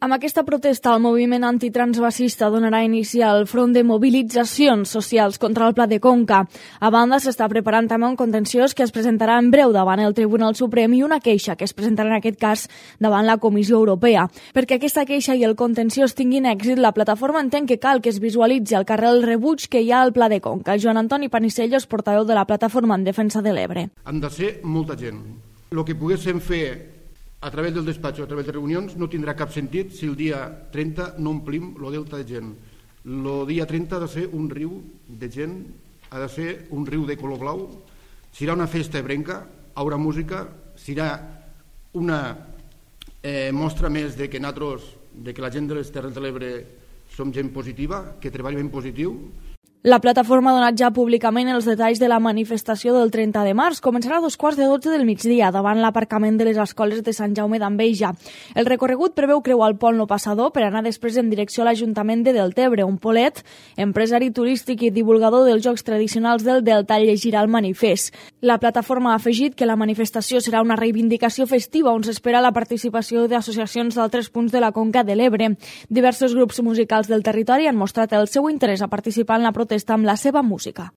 Amb aquesta protesta, el moviment antitransvasista donarà inici al front de mobilitzacions socials contra el Pla de Conca. A banda, s'està preparant també un contenciós que es presentarà en breu davant el Tribunal Suprem i una queixa que es presentarà en aquest cas davant la Comissió Europea. Perquè aquesta queixa i el contenciós tinguin èxit, la plataforma entén que cal que es visualitzi al carrer el rebuig que hi ha al Pla de Conca. Joan Antoni Panisellos, portaveu de la plataforma en defensa de l'Ebre. Han de ser molta gent. El que poguéssim fer a través del despatx o a través de reunions no tindrà cap sentit si el dia 30 no omplim el delta de gent. El dia 30 ha de ser un riu de gent, ha de ser un riu de color blau, serà una festa ebrenca, hi haurà música, serà una mostra més de que nosaltres, de que la gent de les Terres de l'Ebre som gent positiva, que treballem en positiu. La plataforma ha donat ja públicament els detalls de la manifestació del 30 de març. Començarà a 12:15 del migdia davant l'aparcament de les escoles de Sant Jaume d'Enveja. El recorregut preveu creuar el pont No Passador per anar després en direcció a l'Ajuntament de Deltebre, on Polet, empresari turístic i divulgador dels jocs tradicionals del Delta, llegirà el manifest. La plataforma ha afegit que la manifestació serà una reivindicació festiva on s'espera la participació d'associacions d'altres punts de la Conca de l'Ebre. Diversos grups musicals del territori han mostrat el seu interès a participar en la protesta amb la seva música.